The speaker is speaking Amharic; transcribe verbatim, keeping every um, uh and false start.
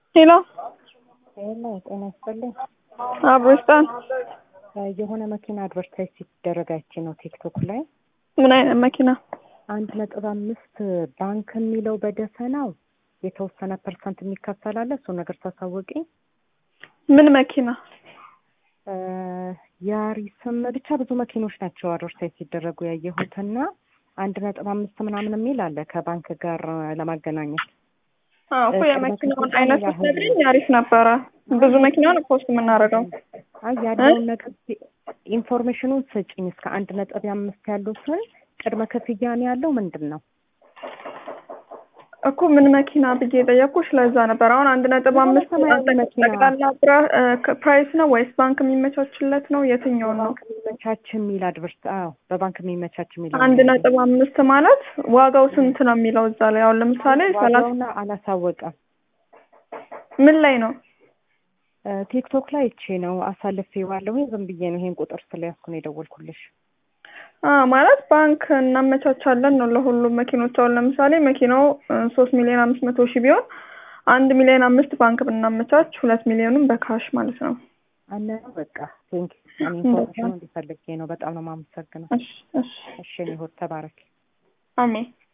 ሄሎ ሄሎ ጤና ይስጥልኝ። አብሮስታን የሆነ መኪና አድቨርታይዝ ሲደረግ አይቼ ነው ቲክቶክ ላይ። ምን አይነት መኪና? አንድ ነጥብ አምስት ባንክ የሚለው በደፈናው የተወሰነ ፐርሰንት የሚከፈል አለ። እሱ ነገር ታሳውቂ። ምን መኪና? ያሪስም ብቻ ብዙ መኪኖች ናቸው አድቨርታይዝ ሲደረጉ ያየሁትና አንድ ነጥብ አምስት ምናምን የሚል አለ ከባንክ ጋር ለማገናኘት። አዎ እኮ የመኪናውን አይነት ስትነግሪኝ ያሪስ ነበረ። ብዙ መኪናውን ፖስት የምናደርገው። አይ ያለውን ነገር ኢንፎርሜሽኑን ስጪኝ። እስከ አንድ ነጥብ አምስት ያሉትን ቅድመ ክፍያ ነው ያለው ምንድን ነው? እኮ ምን መኪና ብዬ ጠየቅኩሽ ለዛ ነበር። አሁን አንድ ነጥብ አምስት ጠቅላላ ፕራይስ ነው ወይስ ባንክ የሚመቻችለት ነው? የትኛው ነው? ባንክ የሚመቻች የሚል አድቨርት። አዎ በባንክ የሚመቻች የሚል። አንድ ነጥብ አምስት ማለት ዋጋው ስንት ነው የሚለው እዛ ላይ። አሁን ለምሳሌ ዋጋውና አላሳወቀም። ምን ላይ ነው? ቲክቶክ ላይ እቺ ነው አሳልፌዋለሁ። ዝም ብዬ ነው ይሄን ቁጥር ስለያዝኩ ነው የደወልኩልሽ። አ ማለት ባንክ እናመቻቻለን ነው ለሁሉም መኪኖች። አሁን ለምሳሌ መኪናው ሶስት ሚሊዮን አምስት መቶ ሺህ ቢሆን አንድ ሚሊዮን አምስት ባንክ ብናመቻች ሁለት ሚሊዮኑን በካሽ ማለት ነው። አነ በቃ ቴንክ ዩ ኢንፎርሜሽን እንዲፈልግ ነው። በጣም ነው የማመሰግነው። እሺ እሺ እሺ ነው። ተባረክ። አሜን።